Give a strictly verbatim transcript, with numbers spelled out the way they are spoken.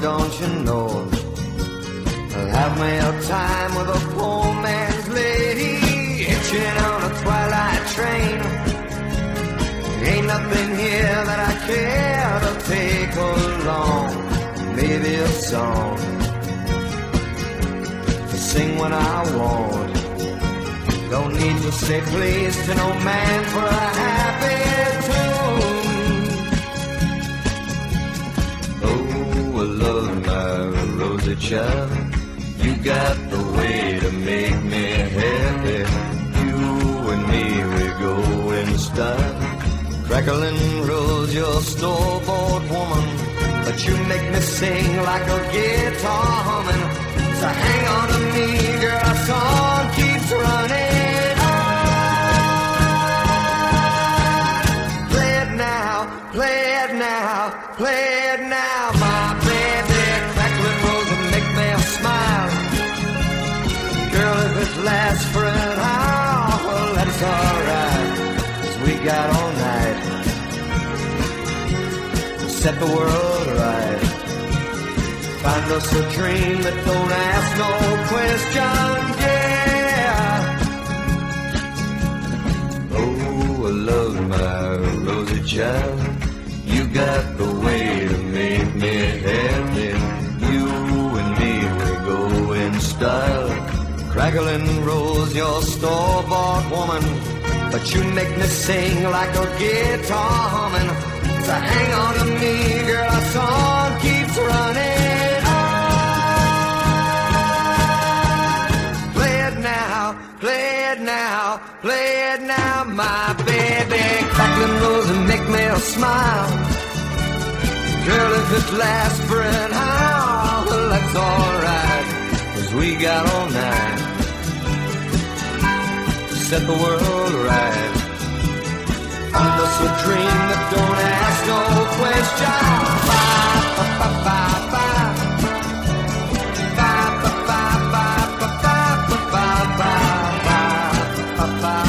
don't you know? I'll have me a time with a poor man's lady, hitching on a twilight train. Ain't nothing here that I care to take along. Maybe a song to sing when I want. Don't need to say please to no man for a happy tune. Oh, I love my rosy child. You got the way to make me happy. You and me, we go in style. Crackling rose, your store-bought woman, but you make me sing like a guitar humming. So hang on to me, girl, our song keeps running on. Play it now, play it now, play it now, my baby. Crackling rose and make me smile. Girl, if it lasts for an hour, well, that's alright, 'cause we got all night to set the world right. Find us a dream that don't ask no questions, yeah. Oh, I love my rosy child. You got the way to make me happy. You and me, we go in style. Crackling rose, your store-bought woman, but you make me sing like a guitar humming. So hang on to me, girl, our song keeps running on. Play it now, play it now, play it now, my baby. Crackling rose and make me smile. Girl, if it lasts for an hour, well, that's alright, 'cause we got all night to set the world right. Find us a dream that don't ask no questions. Bye, bye, bye, bye, bye. Bye, bye, bye, bye, bye, bye, bye, bye, bye, bye, bye.